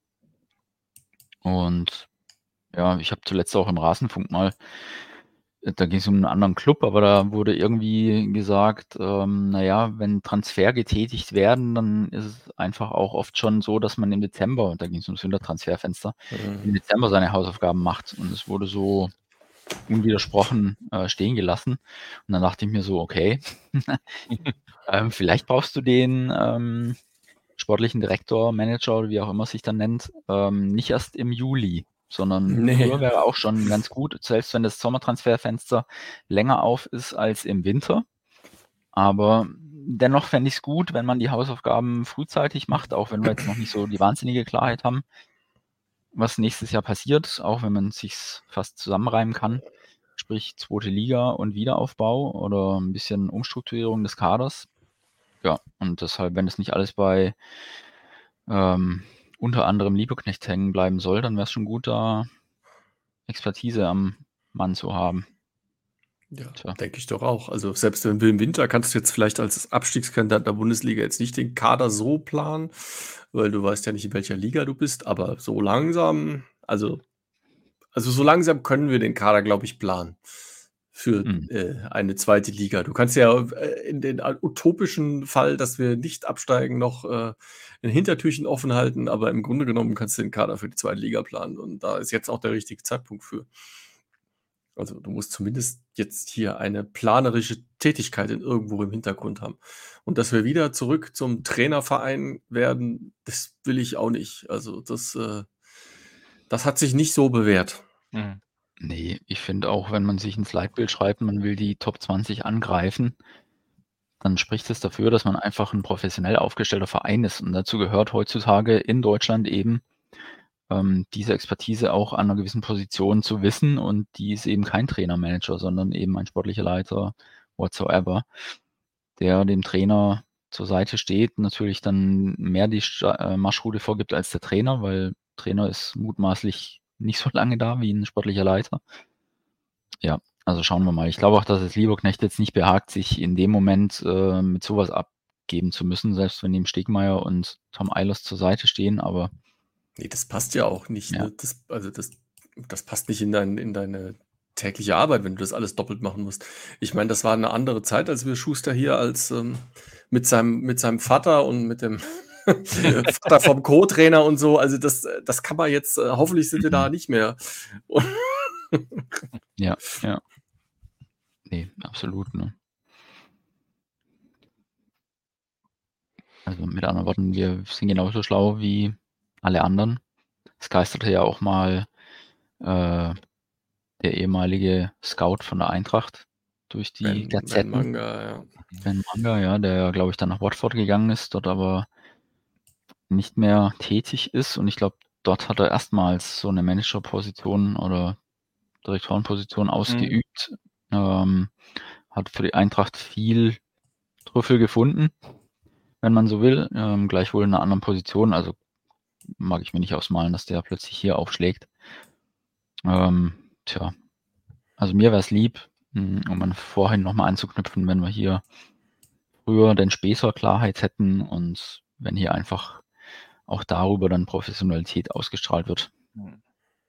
Und ja, ich habe zuletzt auch im Rasenfunk mal, da ging es um einen anderen Club, aber da wurde irgendwie gesagt, ähm, naja, wenn Transfer getätigt werden, dann ist es einfach auch oft schon so, dass man im Dezember, und da ging es ums Wintertransferfenster, im Dezember seine Hausaufgaben macht. Und es wurde so unwidersprochen äh, stehen gelassen. Und dann dachte ich mir so, okay, ähm, vielleicht brauchst du den ähm, sportlichen Direktor, Manager oder wie auch immer sich dann nennt, ähm, nicht erst im Juli, sondern Nee. früher wäre auch schon ganz gut, selbst wenn das Sommertransferfenster länger auf ist als im Winter. Aber dennoch fände ich es gut, wenn man die Hausaufgaben frühzeitig macht, auch wenn wir jetzt noch nicht so die wahnsinnige Klarheit haben, was nächstes Jahr passiert, auch wenn man sich's fast zusammenreimen kann, sprich zweite Liga und Wiederaufbau oder ein bisschen Umstrukturierung des Kaders. Ja, und deshalb, wenn es nicht alles bei ähm, unter anderem Liebeknecht hängen bleiben soll, dann wäre es schon gut, da Expertise am Mann zu haben. Ja, Tja. denke ich doch auch. Also selbst wenn wir im Winter kannst du jetzt vielleicht als Abstiegskandidat der Bundesliga jetzt nicht den Kader so planen, weil du weißt ja nicht, in welcher Liga du bist, aber so langsam, also, Also so langsam können wir den Kader, glaube ich, planen für Mhm. äh, eine zweite Liga. Du kannst ja äh, in den utopischen Fall, dass wir nicht absteigen, noch äh, ein Hintertürchen offen halten, aber im Grunde genommen kannst du den Kader für die zweite Liga planen und da ist jetzt auch der richtige Zeitpunkt für. Also du musst zumindest jetzt hier eine planerische Tätigkeit in irgendwo im Hintergrund haben. Und dass wir wieder zurück zum Trainerverein werden, das will ich auch nicht. Also das, äh, das hat sich nicht so bewährt. Mhm. Ne, ich finde auch, wenn man sich ins Leitbild schreibt, man will die Top zwanzig angreifen, dann spricht es dafür, dass man einfach 'n professionell aufgestellter Verein ist. Und dazu gehört heutzutage in Deutschland eben, ähm, diese Expertise auch an 'ner gewissen Position zu wissen und die ist eben kein Trainer, Manager, sondern eben ein sportlicher Leiter whatsoever, der dem Trainer zur Seite steht, natürlich dann mehr die Sta äh, Marschroute vorgibt als der Trainer, weil Trainer ist mutmaßlich nicht so lange da wie 'n sportlicher Leiter. Ja, also schauen wir mal. Ich glaube auch, dass es Lieberknecht jetzt nicht behagt, sich in dem Moment, äh, mit so was abgeben zu müssen, selbst wenn ihm Stegmaier und Tom Eilers zur Seite stehen, aber Ne, das passt ja auch nicht, Ja. ne? Das also das das passt nicht in dein in deine tägliche Arbeit, wenn du das alles doppelt machen musst. Ich meine, das war 'ne andere Zeit, als wir Schuster hier als, ähm mit seinem mit seinem Vater und mit dem Vater vom Co-Trainer und so. Also das äh, das kann man jetzt äh, hoffentlich sind wir da Mhm. nicht mehr. Ja, ja. Ne, absolut, ne? Also mit anderen Worten, wir sind genauso schlau wie alle anderen. Es geisterte ja auch mal, äh, der ehemalige Scout von der Eintracht durch die Ben Ben Gazetten. Manga, ja. Ben Manga, ja, der, glaube ich, dann nach Watford gegangen ist, dort aber nicht mehr tätig ist. Und ich glaube, dort hat er erstmals so 'ne Managerposition oder Direktorenposition Mhm. ausgeübt. Ähm, hat für die Eintracht viel Trüffel gefunden, wenn man so will, ähm, gleichwohl in 'ner anderen Position. Also, mag ich mir nicht ausmalen, dass der plötzlich hier aufschlägt. Ähm, tja, also mir wär's lieb, hm, um an vorhin noch mal anzuknüpfen, wenn wir hier früher denn später Klarheit hätten und wenn hier einfach auch darüber dann Professionalität ausgestrahlt wird. Mhm.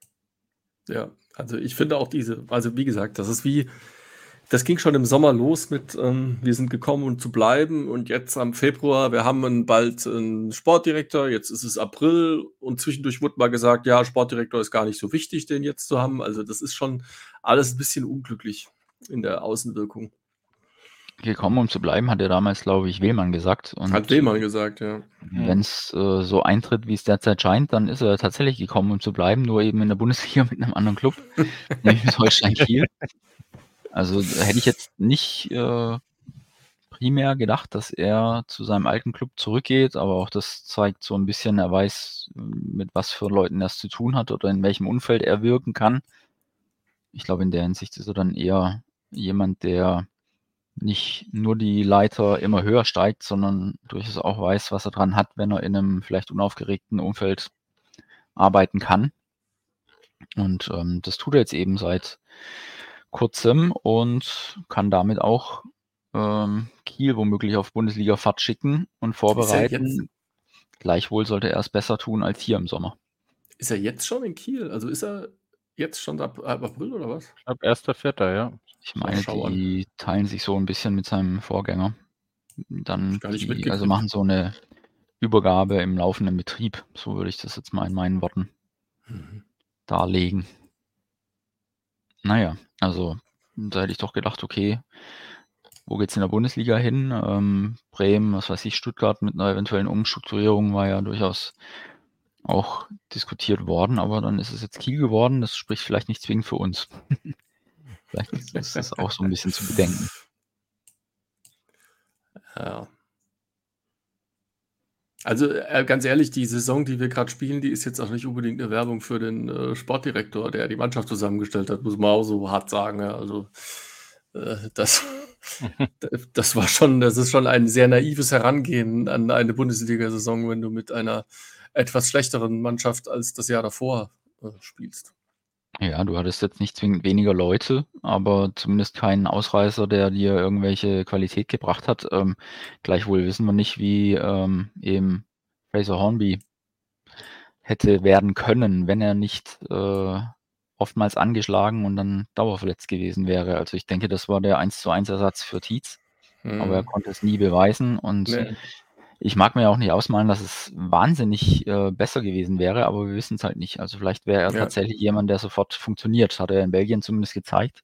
Ja, also ich finde auch diese also wie gesagt, das ist wie das ging schon im Sommer los mit, ähm, wir sind gekommen, um zu bleiben und jetzt am Februar, wir haben 'n bald 'n Sportdirektor, jetzt ist es April und zwischendurch wurde mal gesagt: „Ja, Sportdirektor ist gar nicht so wichtig, den jetzt zu haben.“ Also, das ist schon alles 'n bisschen unglücklich in der Außenwirkung. Gekommen, um zu bleiben, hat ja damals, glaube ich, Wehlmann gesagt Hat und Wehlmann gesagt, ja. Mhm. wenn's, äh, so eintritt, wie's derzeit scheint, dann ist er tatsächlich gekommen, um zu bleiben, nur eben in der Bundesliga mit 'nem anderen Club, nämlich mit Holstein Kiel. Also, hätte ich jetzt nicht, äh, primär gedacht, dass er zu seinem alten Club zurückgeht, aber auch das zeigt so 'n bisschen, er weiß, mit was für Leuten er's zu tun hat oder in welchem Umfeld er wirken kann. Ich glaube, in der Hinsicht ist er dann eher jemand, der nicht nur die Leiter immer höher steigt, sondern durchaus auch weiß, was er dran hat, wenn er in 'nem vielleicht unaufgeregten Umfeld arbeiten kann. Und, ähm, das tut er jetzt eben seit Kurzem und kann damit auch, ähm, Kiel womöglich auf Bundesligafahrt schicken und Ist er jetzt vorbereiten. Gleichwohl sollte er's besser tun als hier im Sommer. ist er jetzt schon in Kiel? Also, ist er jetzt schon ab ab April oder was? Ab erster Vierter, ja. Ich Na, meine, schau an. die teilen sich so 'n bisschen mit seinem Vorgänger. Habe ich Dann gar nicht die also mitgekriegt. machen so 'ne Übergabe im laufenden Betrieb, so würde ich das jetzt mal in meinen Worten Mhm. darlegen. Na ja, also da hätte ich doch gedacht: „Okay, wo geht's in der Bundesliga hin?“ Ähm, Bremen, was weiß ich, Stuttgart mit 'ner eventuellen Umstrukturierung war ja durchaus auch diskutiert worden, aber dann ist es jetzt Kiel geworden. Das spricht vielleicht nicht zwingend für uns. Vielleicht ist ist das auch so 'n bisschen zu bedenken. Ja. Also, äh, ganz ehrlich, die Saison, die wir grad spielen, die ist jetzt auch nicht unbedingt 'ne Werbung für den, äh, Sportdirektor, der die Mannschaft zusammengestellt hat, muss man auch so hart sagen, ja. Also, äh, das d das war schon das ist schon ein sehr naives Herangehen an eine Bundesliga-Saison, wenn du mit einer etwas schlechteren Mannschaft als das Jahr davor, äh, spielst. Ja, du hattest jetzt nicht zwingend weniger Leute, aber zumindest keinen Ausreißer, der dir irgendwelche Qualität gebracht hat. Ähm, gleichwohl wissen wir nicht, wie, ähm, eben Fraser Hornby hätte werden können, wenn er nicht, äh, oftmals angeschlagen und dann dauerverletzt gewesen wäre. Also ich denke, das war der eins zu eins Ersatz für Tietz, hm. aber er konnte es nie beweisen und nee. Ich mag mir auch nicht ausmalen, dass es wahnsinnig äh, besser gewesen wäre, aber wir wissen es halt nicht. Also vielleicht wäre er ja. tatsächlich jemand, der sofort funktioniert, hat er in Belgien zumindest gezeigt.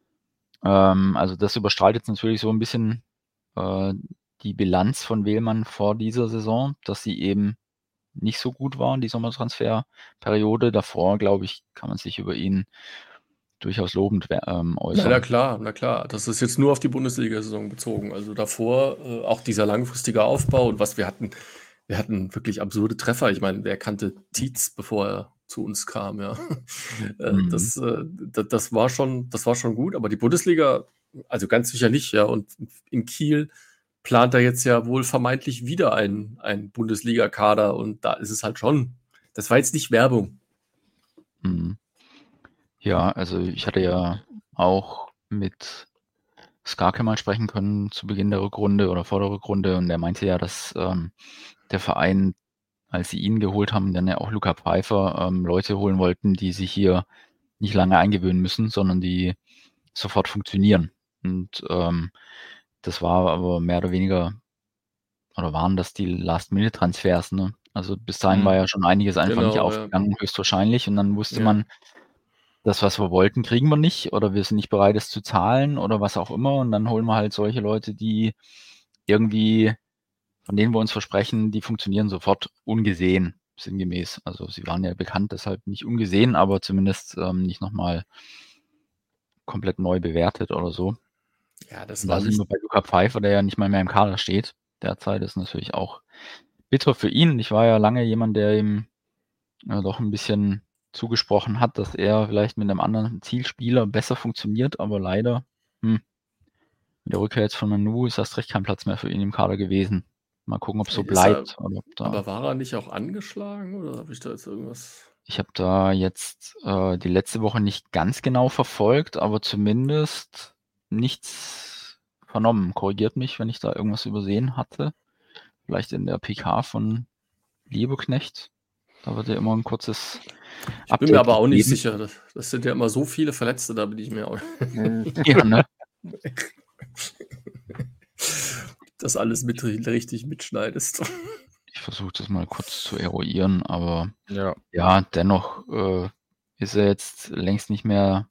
Ähm, also das überstrahlt jetzt natürlich so ein bisschen äh, die Bilanz von Wehlmann vor dieser Saison, dass sie eben nicht so gut war, die Sommertransferperiode. Davor, glaube ich, kann man sich über ihn durchaus lobend ähm, äußern. Ja, na klar, na klar. Das ist jetzt nur auf die Bundesliga-Saison bezogen. Also davor äh, auch dieser langfristige Aufbau und was wir hatten, wir hatten wirklich absurde Treffer. Ich meine, wer kannte Tietz, bevor er zu uns kam, ja. Mhm. das, äh, das, das war schon, das war schon gut, aber die Bundesliga, also ganz sicher nicht, ja. Und in Kiel plant er jetzt ja wohl vermeintlich wieder ein, ein Bundesliga-Kader und da ist es halt schon, das war jetzt nicht Werbung. Mhm. Ja, also ich hatte ja auch mit Skarke mal sprechen können zu Beginn der Rückrunde oder vor der Rückrunde und er meinte ja, dass ähm, der Verein, als sie ihn geholt haben, dann ja auch Luca Pfeiffer, ähm, Leute holen wollten, die sich hier nicht lange eingewöhnen müssen, sondern die sofort funktionieren. Und ähm, das war aber mehr oder weniger, oder waren das die Last-Minute-Transfers, ne? Also bis dahin mhm. war ja schon einiges einfach genau, nicht aufgegangen, ja. höchstwahrscheinlich. Und dann wusste ja. man, das, was wir wollten, kriegen wir nicht oder wir sind nicht bereit, es zu zahlen oder was auch immer. Und dann holen wir halt solche Leute, die irgendwie, von denen wir uns versprechen, die funktionieren sofort ungesehen, sinngemäß. Also sie waren ja bekannt, deshalb nicht ungesehen, aber zumindest ähm, nicht nochmal komplett neu bewertet oder so. Ja, das Und war da sind wir bei Luca Pfeiffer, der ja nicht mal mehr im Kader steht. Derzeit ist natürlich auch bitter für ihn. Ich war ja lange jemand, der ihm ja, doch ein bisschen zugesprochen hat, dass er vielleicht mit einem anderen Zielspieler besser funktioniert, aber leider hm, mit der Rückkehr jetzt von Manu ist erst recht kein Platz mehr für ihn im Kader gewesen. Mal gucken, ob es so bleibt. Er, oder ob da aber war er nicht auch angeschlagen oder habe ich da jetzt irgendwas? Ich habe da jetzt äh, die letzte Woche nicht ganz genau verfolgt, aber zumindest nichts vernommen. Korrigiert mich, wenn ich da irgendwas übersehen hatte. Vielleicht in der P K von Liebeknecht. Da wird ja immer ein kurzes Ich bin mir aber auch nicht sicher. Das, das sind ja immer so viele Verletzte, da bin ich mir auch. Ja, ne? Das alles mit richtig mitschneidest. Ich versuche das mal kurz zu eruieren, aber ja, ja dennoch äh, ist er jetzt längst nicht mehr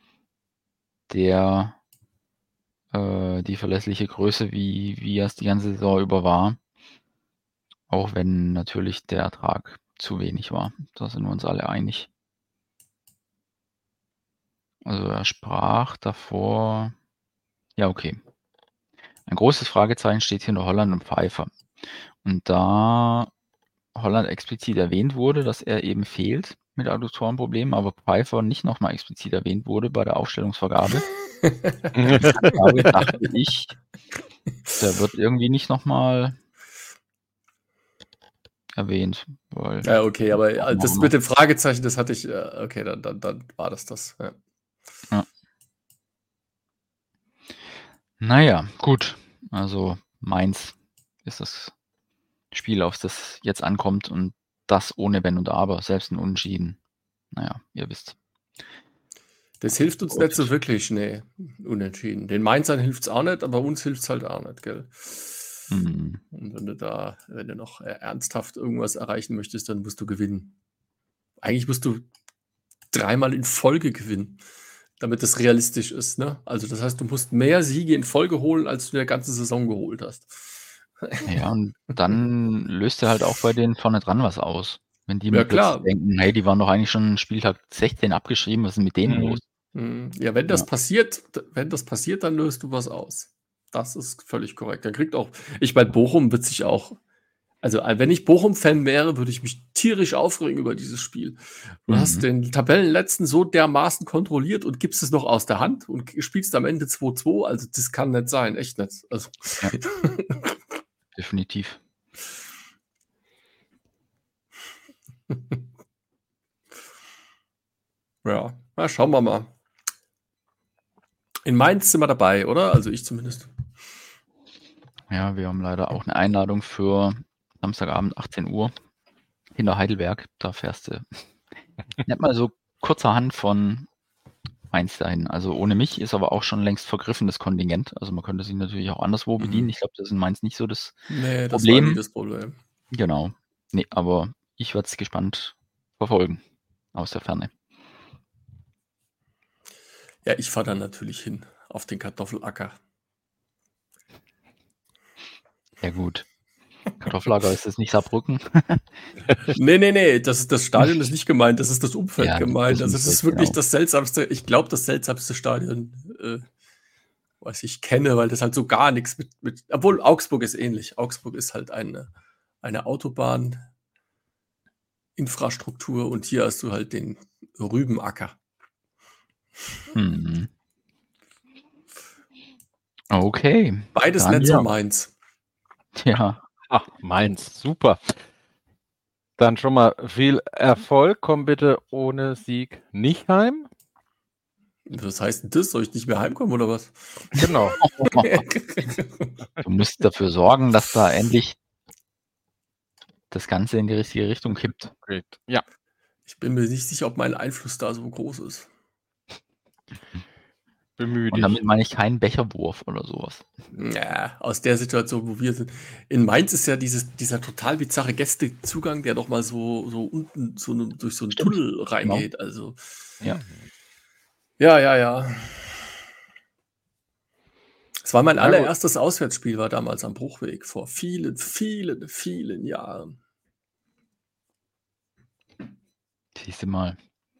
der äh, die verlässliche Größe, wie, wie er es die ganze Saison über war. Auch wenn natürlich der Ertrag zu wenig war. Da sind wir uns alle einig. Also er sprach davor. Ja, okay. Ein großes Fragezeichen steht hinter Holland und Pfeiffer. Und da Holland explizit erwähnt wurde, dass er eben fehlt mit Adduktorenproblemen, aber Pfeiffer nicht nochmal explizit erwähnt wurde bei der Aufstellungsvergabe, glaube, dachte ich, der wird irgendwie nicht nochmal erwähnt. Weil ja, okay, aber das mit dem Fragezeichen, das hatte ich, okay, dann, dann, dann war das das. Ja. Ja. Naja, gut. Also Mainz ist das Spiel, auf das jetzt ankommt und das ohne Wenn und Aber, selbst ein Unentschieden. Naja, ihr wisst. Das hilft uns nicht so wirklich, nee, unentschieden. Den Mainzern hilft es auch nicht, aber uns hilft es halt auch nicht, gell? Mhm. Und wenn du da, wenn du noch ernsthaft irgendwas erreichen möchtest, dann musst du gewinnen. Eigentlich musst du dreimal in Folge gewinnen, damit das realistisch ist, ne? Also das heißt, du musst mehr Siege in Folge holen, als du in der ganzen Saison geholt hast. Ja, und dann löst er halt auch bei denen vorne dran was aus. Wenn die ja, klar. denken, hey, die waren doch eigentlich schon Spieltag sechzehn abgeschrieben, was ist denn mit denen mhm. los? Ja, wenn das ja. passiert, wenn das passiert, dann löst du was aus. Das ist völlig korrekt. Dann kriegt auch, ich meine, Bochum wird sich auch, also wenn ich Bochum-Fan wäre, würde ich mich tierisch aufregen über dieses Spiel. Du mhm. hast den Tabellenletzten so dermaßen kontrolliert und gibst es noch aus der Hand und spielst am Ende zwei zwei. Also das kann nicht sein, echt nicht. Also. Ja. Definitiv. Ja, na, schauen wir mal. In Mainz sind wir dabei, oder? Also ich zumindest. Ja, wir haben leider auch eine Einladung für Samstagabend achtzehn Uhr hinter Heidelberg. Da fährst du nicht mal so kurzerhand von Mainz dahin. Also ohne mich ist aber auch schon längst vergriffen das Kontingent. Also man könnte sich natürlich auch anderswo bedienen. Mhm. Ich glaube, das ist in Mainz nicht so das Nee, das war Problem. nie das Problem. Genau. Nee, aber ich werde es gespannt verfolgen aus der Ferne. Ja, ich fahre dann natürlich hin auf den Kartoffelacker. Ja gut. Kartoffelacker ist das nicht Saarbrücken? Nee, nee, nee, das, das Stadion ist nicht gemeint, das ist das Umfeld Ja, gemeint. das Also es ist Umfeld, wirklich genau. das seltsamste, ich glaube, das seltsamste Stadion, äh, was ich kenne, weil das halt so gar nichts mit, mit, obwohl Augsburg ist ähnlich. Augsburg ist halt eine, eine Autobahninfrastruktur und hier hast du halt den Rübenacker. Hm. Okay. Beides Dann, nicht so ja. meins. Ja. Ach, Mainz, super. Dann schon mal viel Erfolg. Komm bitte ohne Sieg nicht heim. Was heißt denn das? Soll ich nicht mehr heimkommen oder was? Genau. Du musst dafür sorgen, dass da endlich das Ganze in die richtige Richtung kippt. Great. Ja. Ich bin mir nicht sicher, ob mein Einfluss da so groß ist. Bemühe Und dich. damit meine ich keinen Becherwurf oder sowas. Ja, aus der Situation, wo wir sind. In Mainz ist ja dieses, dieser total bizarre Gästezugang, der doch mal so, so unten so ne, durch so einen Stimmt. Tunnel reingeht. Also, Ja. ja, ja, ja. Es war mein Na gut. allererstes Auswärtsspiel, war damals am Bruchweg, vor vielen, vielen, vielen Jahren. Siehst du mal.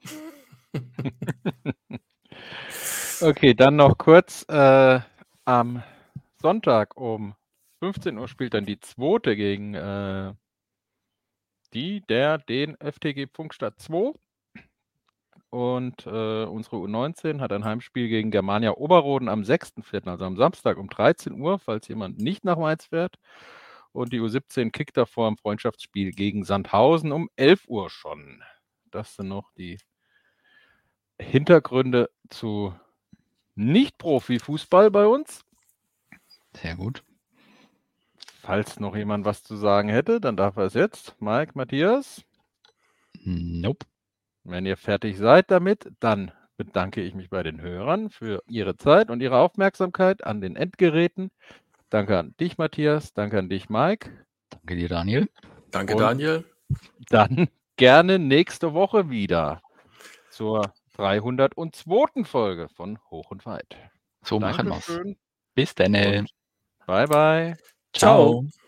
Okay, dann noch kurz. Äh, am Sonntag um fünfzehn Uhr spielt dann die zweite gegen äh, die, der, den F T G Pfungstadt zwei. Und äh, unsere U neunzehn hat ein Heimspiel gegen Germania Oberroden am sechsten vierten, also am Samstag um dreizehn Uhr, falls jemand nicht nach Mainz fährt. Und die U siebzehn kickt davor im Freundschaftsspiel gegen Sandhausen um elf Uhr schon. Das sind noch die Hintergründe zu Nicht-Profi-Fußball bei uns. Sehr gut. Falls noch jemand was zu sagen hätte, dann darf er es jetzt. Mike, Matthias? Nope. Wenn ihr fertig seid damit, dann bedanke ich mich bei den Hörern für ihre Zeit und ihre Aufmerksamkeit an den Endgeräten. Danke an dich, Matthias. Danke an dich, Mike. Danke dir, Daniel. Danke, Und Daniel. Dann gerne nächste Woche wieder zur dreihundertzweiten Folge von Hoch und Weit. So machen wir's. Dankeschön. Bis dann. Und bye, bye. Ciao.